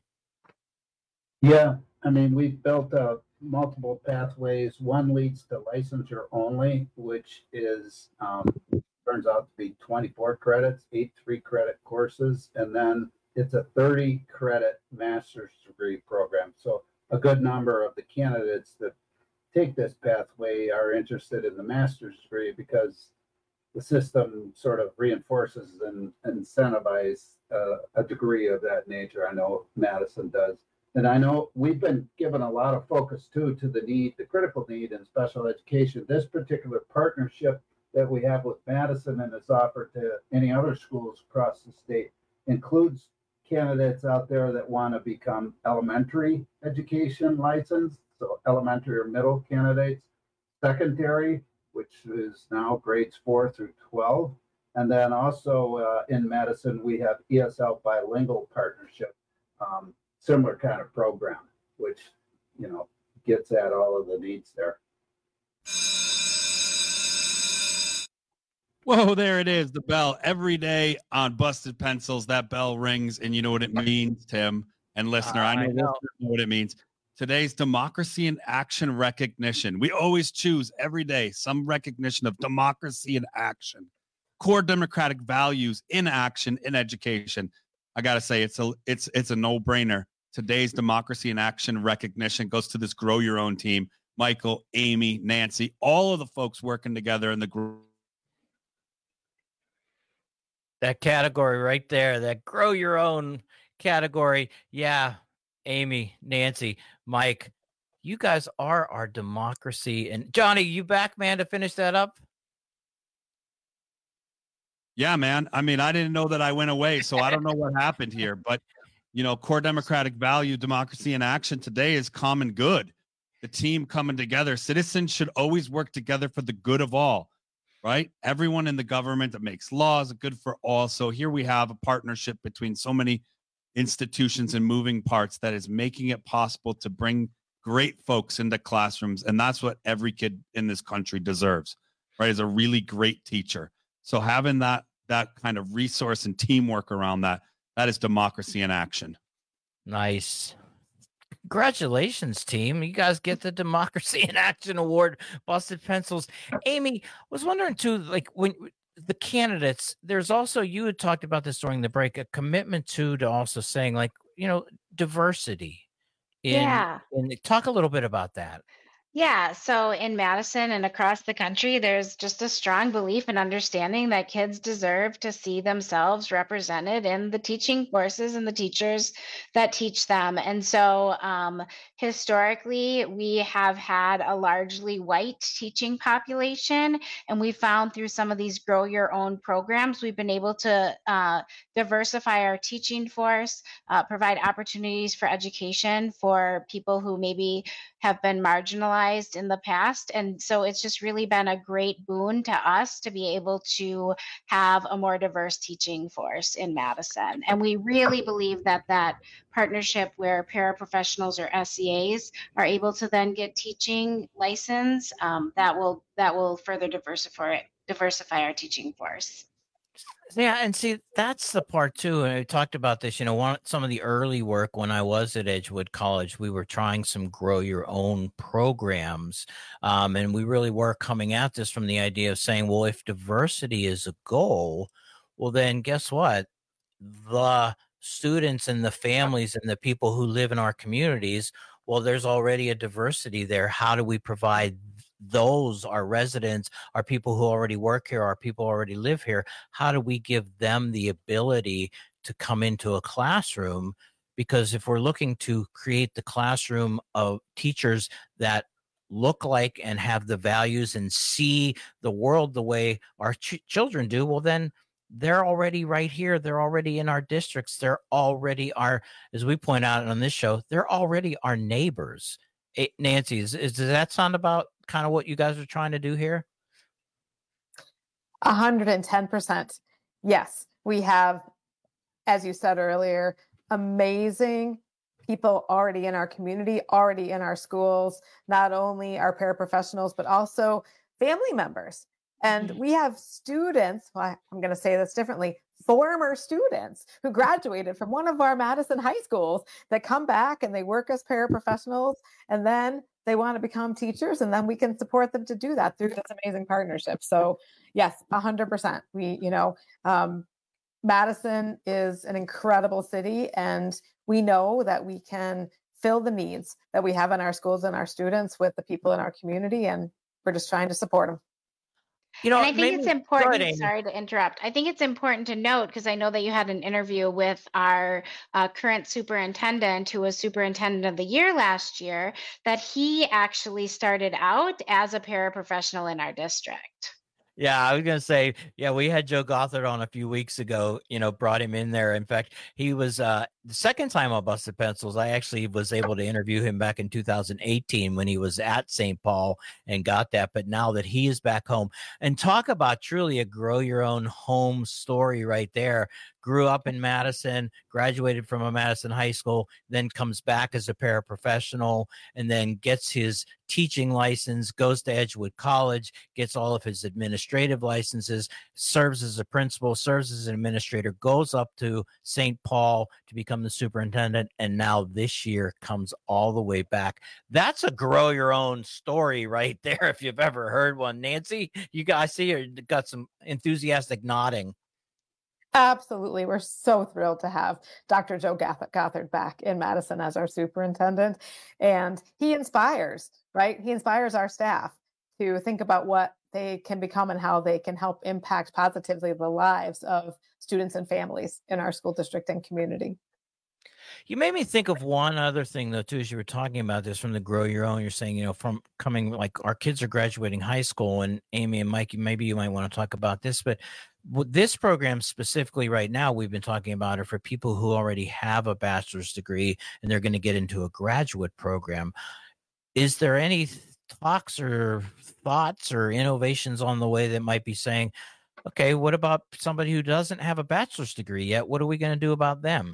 Yeah, I mean, we've built uh, multiple pathways. One leads to licensure only, which is um, turns out to be twenty-four credits, eight three-credit courses, and then it's a thirty-credit master's degree program. So a good number of the candidates that take this pathway are interested in the master's degree because the system sort of reinforces and incentivizes uh, a degree of that nature. I know Madison does. And I know we've been given a lot of focus too to the need, the critical need in special education. This particular partnership that we have with Madison and is offered to any other schools across the state includes candidates out there that want to become elementary education licensed. so elementary or middle candidates, secondary, which is now grades four through twelve. And then also uh, in Madison, we have E S L bilingual partnership, um, similar kind of program, which, you know, gets at all of the needs there. Whoa, there it is, the bell. Every day on Busted Pencils, that bell rings, and you know what it means, Tim and listener. Uh, I know, I know. know what it means. Today's Democracy in Action recognition. We always choose every day some recognition of democracy in action, core democratic values in action in education. I gotta say, it's a it's it's a no-brainer. Today's Democracy in Action recognition goes to this Grow Your Own team. Michael, Amy, Nancy, all of the folks working together in the group. That category right there, that Grow Your Own category. Yeah, Amy, Nancy, Mike, you guys are our democracy. And Johnny, you back, man, to finish that up? Yeah, man. I mean, I didn't know that I went away, so I don't know what happened here. But, you know, core democratic value, democracy in action today is common good. The team coming together. Citizens should always work together for the good of all. Right? Everyone in the government that makes laws are good for all. So here we have a partnership between so many institutions and moving parts that is making it possible to bring great folks into classrooms. And that's what every kid in this country deserves, right? Is a really great teacher. So having that, that kind of resource and teamwork around that, that is democracy in action. Nice. Congratulations, team. You guys get the Democracy in Action Award, Busted Pencils. Amy, was wondering too, like when the candidates, there's also, you had talked about this during the break, a commitment to, to also saying like, you know, diversity. In, yeah. In, talk a little bit about that. Yeah, so in Madison and across the country, there's just a strong belief and understanding that kids deserve to see themselves represented in the teaching courses and the teachers that teach them. And so um, historically, we have had a largely white teaching population, and we found through some of these Grow Your Own programs, we've been able to uh, diversify our teaching force, uh, provide opportunities for education for people who maybe have been marginalized in the past. And so it's just really been a great boon to us to be able to have a more diverse teaching force in Madison. And we really believe that that partnership where paraprofessionals or S E As are able to then get teaching license, um, that will that will further diversify diversify our teaching force. Yeah, and see, that's the part too. And I talked about this, you know, one some of the early work when I was at Edgewood College, we were trying some Grow Your Own programs. Um, and we really were coming at this from the idea of saying, well, if diversity is a goal, well, then guess what? The students and the families and the people who live in our communities, well, there's already a diversity there. How do we provide those, our residents, our people who already work here, our people who already live here, how do we give them the ability to come into a classroom? Because if we're looking to create the classroom of teachers that look like and have the values and see the world the way our ch- children do, well, then they're already right here. They're already in our districts. They're already our, as we point out on this show, they're already our neighbors. Hey, Nancy, is, is, does that sound about kind of what you guys are trying to do here? one hundred ten percent. Yes, we have, as you said earlier, amazing people already in our community, already in our schools, not only our paraprofessionals, but also family members. And we have students, well, I'm going to say this differently, former students who graduated from one of our Madison high schools that come back and they work as paraprofessionals, and then they want to become teachers, and then we can support them to do that through this amazing partnership. So yes, one hundred percent. We, you know, um, Madison is an incredible city, and we know that we can fill the needs that we have in our schools and our students with the people in our community, and we're just trying to support them. You know, and I think it's important, sorry to interrupt. I think it's important to note, because I know that you had an interview with our uh, current superintendent, who was superintendent of the year last year, that he actually started out as a paraprofessional in our district. Yeah, I was going to say, yeah, we had Joe Gothard on a few weeks ago, you know, brought him in there. In fact, he was uh, the second time on Busted Pencils, I actually was able to interview him back in two thousand eighteen when he was at Saint Paul and got that. But now that he is back home, and talk about truly a grow your own home story right there. Grew up in Madison, graduated from a Madison high school, then comes back as a paraprofessional, and then gets his teaching license, goes to Edgewood College, gets all of his administrative licenses, serves as a principal, serves as an administrator, goes up to Saint Paul to become the superintendent, and now this year comes all the way back. That's a grow your own story right there, if you've ever heard one. Nancy, you guys see you got some enthusiastic nodding. Absolutely. We're so thrilled to have Doctor Joe Gothard back in Madison as our superintendent. And he inspires, right? He inspires our staff to think about what they can become and how they can help impact positively the lives of students and families in our school district and community. You made me think of one other thing, though, too, as you were talking about this from the Grow Your Own. You're saying, you know, from coming, like, our kids are graduating high school, and Amy and Mike, maybe you might want to talk about this, but this program specifically right now, we've been talking about it for people who already have a bachelor's degree and they're going to get into a graduate program. Is there any talks or thoughts or innovations on the way that might be saying, okay, what about somebody who doesn't have a bachelor's degree yet? What are we going to do about them?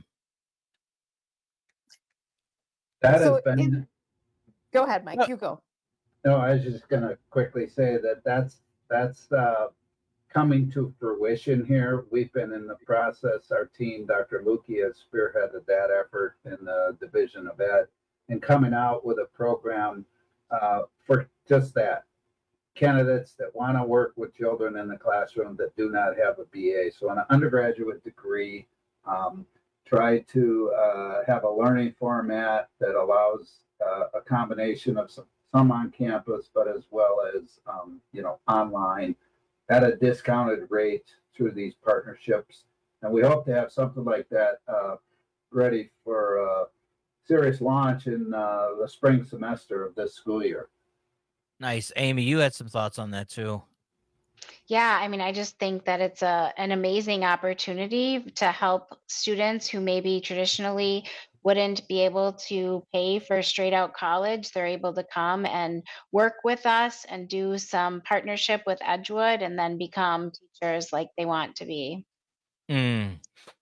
That So has been. in- Go ahead, Mike, you go. No, I was just going to quickly say that that's that's uh, coming to fruition here. We've been in the process. Our team, Doctor Lukey, has spearheaded that effort in the Division of Ed, and coming out with a program uh, for just that. Candidates that want to work with children in the classroom that do not have a B A. So an undergraduate degree, um, try to uh, have a learning format that allows uh, a combination of some, some on campus, but as well as, um, you know, online at a discounted rate through these partnerships. And we hope to have something like that uh, ready for uh, serious launch in uh, the spring semester of this school year. Nice. Amy, you had some thoughts on that too. Yeah, I mean, I just think that it's a an amazing opportunity to help students who maybe traditionally wouldn't be able to pay for straight out college. They're able to come and work with us and do some partnership with Edgewood and then become teachers like they want to be. Mm.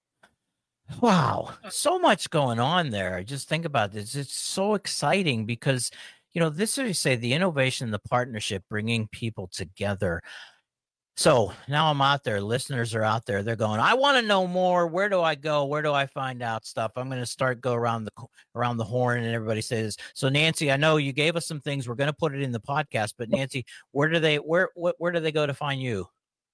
Wow. So much going on there. Just think about this. It's so exciting because, you know, this is, you say, the innovation, the partnership, bringing people together. So now I'm out there. Listeners are out there. They're going, I want to know more. Where do I go? Where do I find out stuff? I'm going to start go around the around the horn, and everybody says. So Nancy, I know you gave us some things. We're going to put it in the podcast. But Nancy, where do they where where, where do they go to find you?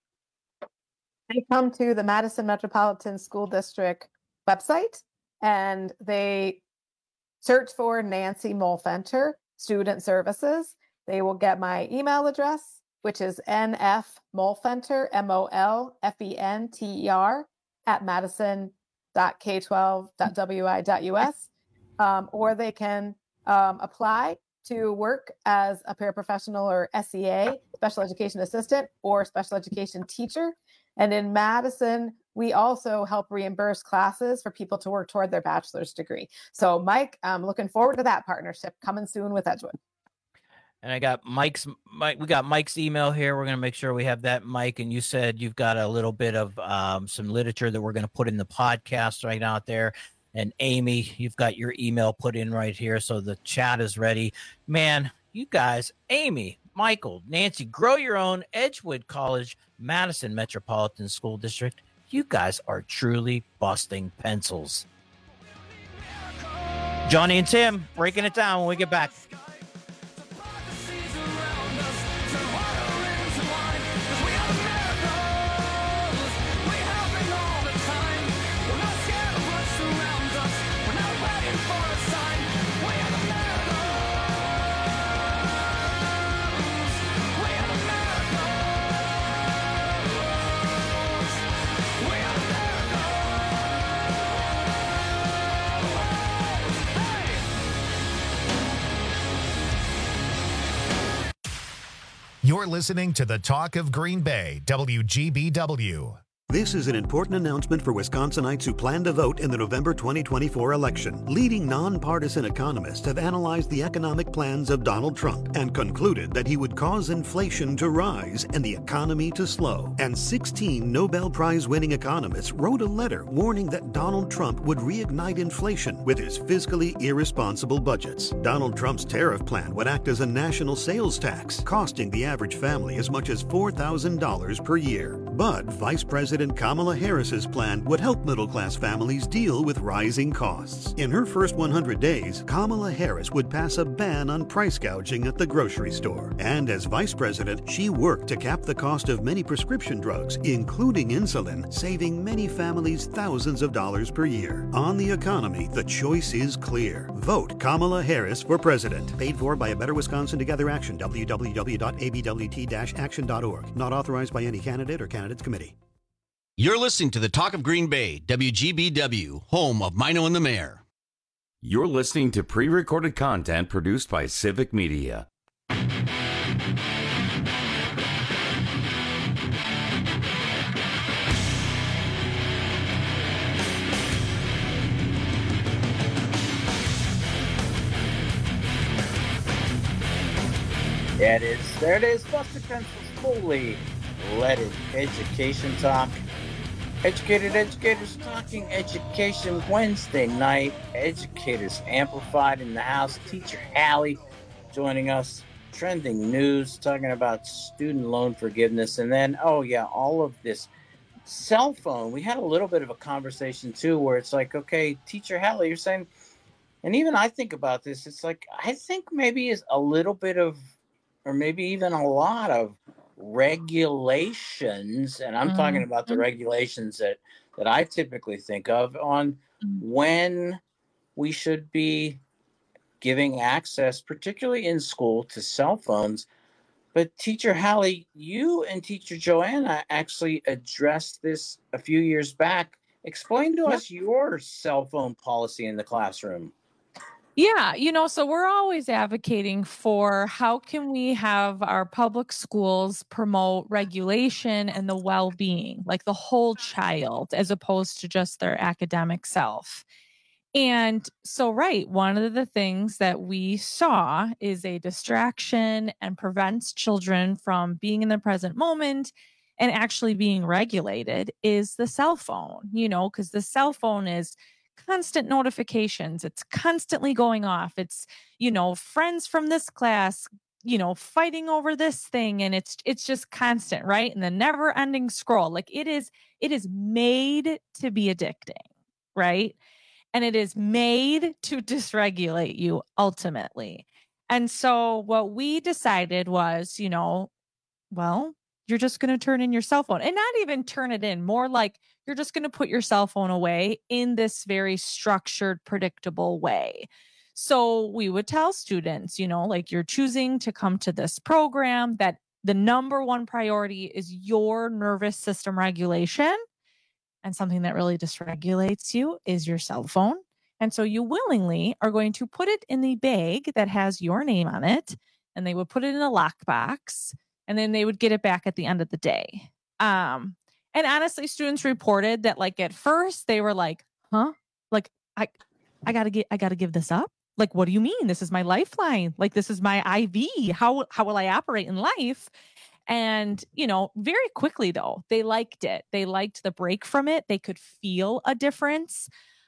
They come to the Madison Metropolitan School District website and they search for Nancy Molfenter, Student Services. They will get my email address, which is nfmolfenter, M O L F E N T E R, at madison dot k twelve dot w i dot u s. Um, or they can um, apply to work as a paraprofessional or S E A, special education assistant, or special education teacher. And in Madison, we also help reimburse classes for people to work toward their bachelor's degree. So, Mike, I'm looking forward to that partnership coming soon with Edgewood. And I got Mike's Mike. We got Mike's email here. We're going to make sure we have that, Mike. And you said you've got a little bit of um, some literature that we're going to put in the podcast right out there. And Amy, you've got your email put in right here. So the chat is ready. Man, you guys, Amy, Michael, Nancy, Grow Your Own, Edgewood College, Madison Metropolitan School District. You guys are truly busting pencils. Johnny and Tim breaking it down when we get back. You're listening to the Talk of Green Bay, W G B W. This is an important announcement for Wisconsinites who plan to vote in the November twenty twenty-four election. Leading nonpartisan economists have analyzed the economic plans of Donald Trump and concluded that he would cause inflation to rise and the economy to slow. And sixteen Nobel Prize-winning economists wrote a letter warning that Donald Trump would reignite inflation with his fiscally irresponsible budgets. Donald Trump's tariff plan would act as a national sales tax, costing the average family as much as four thousand dollars per year. But Vice President Kamala Harris's plan would help middle-class families deal with rising costs. In her first one hundred days, Kamala Harris would pass a ban on price gouging at the grocery store. And as vice president, she worked to cap the cost of many prescription drugs, including insulin, saving many families thousands of dollars per year. On the economy, the choice is clear. Vote Kamala Harris for president. Paid for by A Better Wisconsin Together Action, w w w dot a b w t dash action dot org. Not authorized by any candidate or candidates committee. You're listening to the Talk of Green Bay, W G B W, home of Mino and the Mayor. You're listening to pre-recorded content produced by Civic Media. Yeah, it is. There it is. Busted Pencils fully leaded education talk. Educated Educators Talking Education Wednesday night. Educators Amplified in the house. Teacher Hallie joining us. Trending news, talking about student loan forgiveness. And then, oh yeah, all of this cell phone. We had a little bit of a conversation too where it's like, okay, Teacher Hallie, you're saying, and even I think about this, it's like, I think maybe is a little bit of, or maybe even a lot of regulations, and I'm mm-hmm. talking about the regulations that, that I typically think of on mm-hmm. when we should be giving access, particularly in school, to cell phones. But Teacher Hallie, you and Teacher Joanna actually addressed this a few years back. Explain to yep. us your cell phone policy in the classroom. Yeah, you know, so we're always advocating for how can we have our public schools promote regulation and the well-being, like the whole child, as opposed to just their academic self. And so, right, one of the things that we saw is a distraction and prevents children from being in the present moment and actually being regulated is the cell phone, you know, because the cell phone is constant notifications. It's constantly going off. It's, you know, friends from this class, you know, fighting over this thing. And it's, it's just constant, right? And the never ending scroll. Like it is, it is made to be addicting, right? And it is made to dysregulate you ultimately. And so what we decided was, you know, well, you're just going to turn in your cell phone and not even turn it in, more like you're just going to put your cell phone away in this very structured, predictable way. So we would tell students, you know, like you're choosing to come to this program, that the number one priority is your nervous system regulation. And something that really dysregulates you is your cell phone. And so you willingly are going to put it in the bag that has your name on it. And they would put it in a lockbox. And then they would get it back at the end of the day. Um, and honestly, students reported that, like, at first they were like, huh? Like, I, I gotta get, I gotta give this up. Like, what do you mean? This is my lifeline. Like, this is my I V. How, how will I operate in life? And, you know, very quickly though, they liked it. They liked the break from it. They could feel a difference.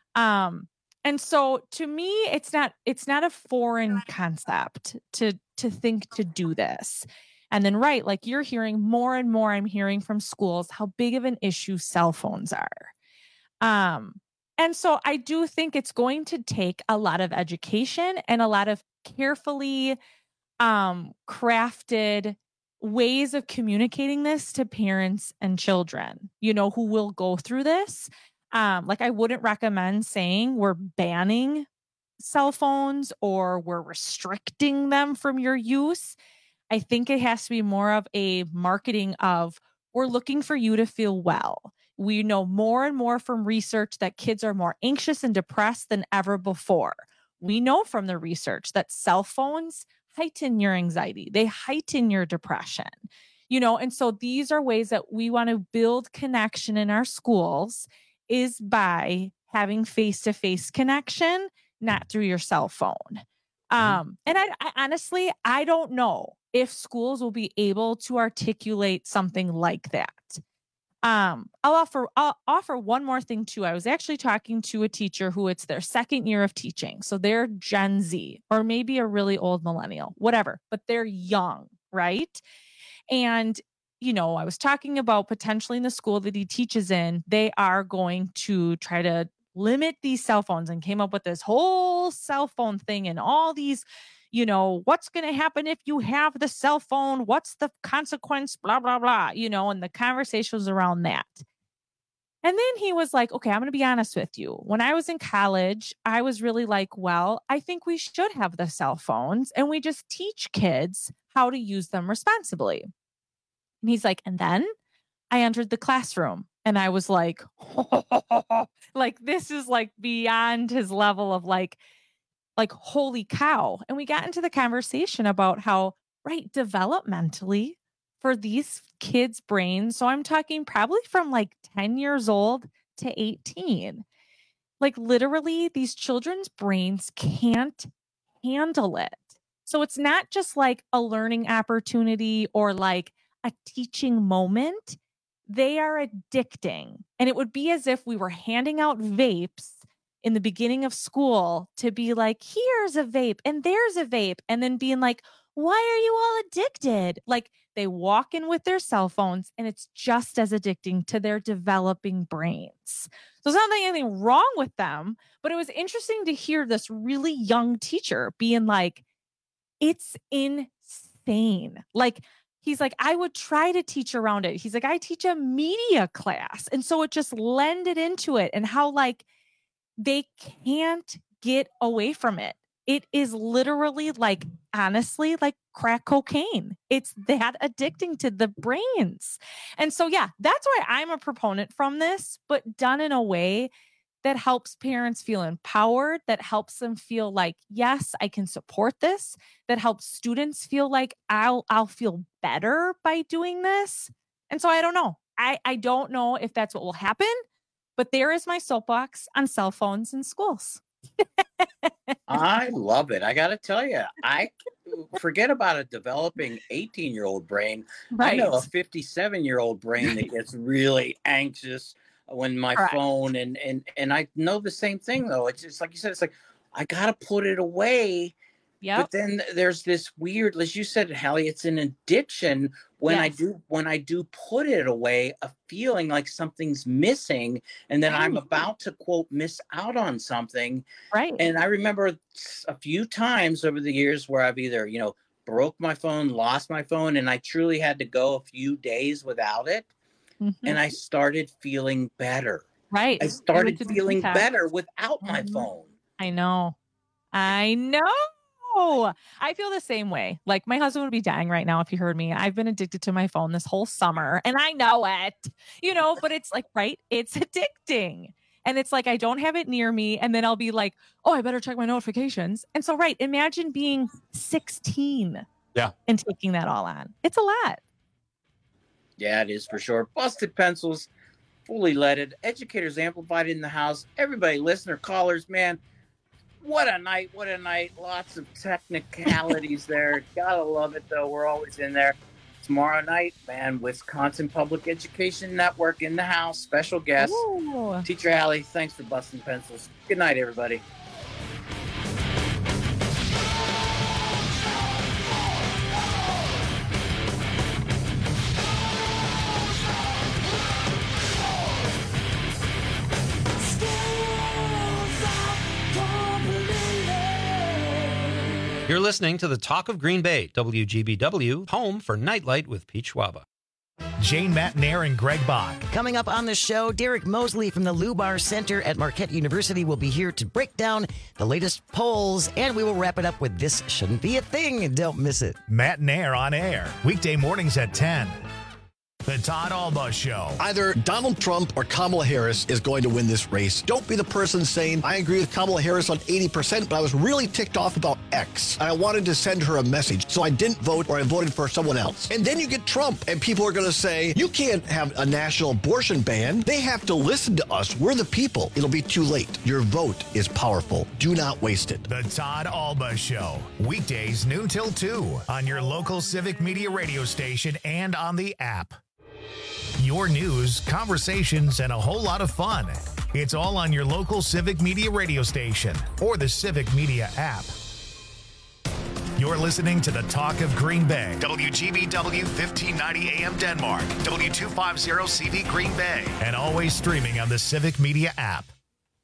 Um, and so to me, it's not, it's not a foreign concept to, to think to do this. And then, right, like you're hearing more and more, I'm hearing from schools how big of an issue cell phones are. Um, and so I do think it's going to take a lot of education and a lot of carefully um, crafted ways of communicating this to parents and children, you know, who will go through this. Um, like I wouldn't recommend saying we're banning cell phones or we're restricting them from your use. I think it has to be more of a marketing of, we're looking for you to feel well. We know more and more from research that kids are more anxious and depressed than ever before. We know from the research that cell phones heighten your anxiety. They heighten your depression. You know, and so these are ways that we want to build connection in our schools is by having face-to-face connection, not through your cell phone. Mm-hmm. Um, and I, I honestly, I don't know if schools will be able to articulate something like that. Um, I'll offer, I'll offer one more thing too. I was actually talking to a teacher who it's their second year of teaching. So they're Gen Z or maybe a really old millennial, whatever, but they're young, right? And, you know, I was talking about potentially in the school that he teaches in, they are going to try to limit these cell phones and came up with this whole cell phone thing and all these, you know, what's going to happen if you have the cell phone? What's the consequence? Blah, blah, blah, you know, and the conversation was around that. And then he was like, okay, I'm going to be honest with you. When I was in college, I was really like, well, I think we should have the cell phones and we just teach kids how to use them responsibly. And he's like, and then I entered the classroom and I was like, like, this is like beyond his level of like, like, holy cow. And we got into the conversation about how, right, developmentally for these kids' brains. So I'm talking probably from like ten years old to eighteen. Like literally these children's brains can't handle it. So it's not just like a learning opportunity or like a teaching moment. They are addicting. And it would be as if we were handing out vapes in the beginning of school to be like, here's a vape and there's a vape. And then being like, why are you all addicted? Like they walk in with their cell phones and it's just as addicting to their developing brains. So it's not anything wrong with them, but it was interesting to hear this really young teacher being like, it's insane. Like, he's like, I would try to teach around it. He's like, I teach a media class. And so it just lended into it and how like they can't get away from it. It is literally like, honestly, like crack cocaine. It's that addicting to the brains. And so, yeah, that's why I'm a proponent from this, but done in a way that helps parents feel empowered, that helps them feel like, yes, I can support this, that helps students feel like I'll, I'll feel better by doing this. And so I don't know. I, I don't know if that's what will happen, but there is my soapbox on cell phones in schools. I love it. I got to tell you, I forget about a developing eighteen year old brain. Right. I know a fifty-seven year old brain that gets really anxious when my Correct. phone and, and, and I know the same thing though. It's just like you said, it's like, I got to put it away. Yeah. But then there's this weird, as you said, Hallie, it's an addiction when yes. I do, when I do put it away, a feeling like something's missing and then right. I'm about to quote, miss out on something. Right. And I remember a few times over the years where I've either, you know, broke my phone, lost my phone, and I truly had to go a few days without it. Mm-hmm. And I started feeling better. Right. I started feeling better without my mm-hmm. phone. I know. I know. I feel the same way. Like my husband would be dying right now if he heard me. I've been addicted to my phone this whole summer and I know it, you know, but it's like, right. It's addicting. And it's like, I don't have it near me. And then I'll be like, oh, I better check my notifications. And so, right. Imagine being sixteen yeah, and taking that all on. It's a lot. Yeah, it is for sure. Busted Pencils, fully leaded, educators amplified in the house. Everybody, listener, callers, man. What a night, what a night. Lots of technicalities there. Gotta love it, though. We're always in there. Tomorrow night, man, Wisconsin Public Education Network in the house. Special guest, Ooh. Teacher Hallie. Thanks for busting pencils. Good night, everybody. You're listening to the Talk of Green Bay, W G B W, home for Nightlight with Pete Schwaba. Jane Matnair and Greg Bach. Coming up on the show, Derek Mosley from the Lubar Center at Marquette University will be here to break down the latest polls, and we will wrap it up with This Shouldn't Be a Thing. Don't miss it. Matnair on air, weekday mornings at ten. The Todd Alba Show. Either Donald Trump or Kamala Harris is going to win this race. Don't be the person saying, I agree with Kamala Harris on eighty percent, but I was really ticked off about X. And I wanted to send her a message, so I didn't vote or I voted for someone else. And then you get Trump, and people are going to say, you can't have a national abortion ban. They have to listen to us. We're the people. It'll be too late. Your vote is powerful. Do not waste it. The Todd Alba Show. Weekdays noon till two on your local Civic Media radio station and on the app. Your news, conversations, and a whole lot of fun. It's all on your local Civic Media radio station or the Civic Media app. You're listening to the Talk of Green Bay. W G B W fifteen ninety A M Denmark. W two fifty C V Green Bay. And always streaming on the Civic Media app.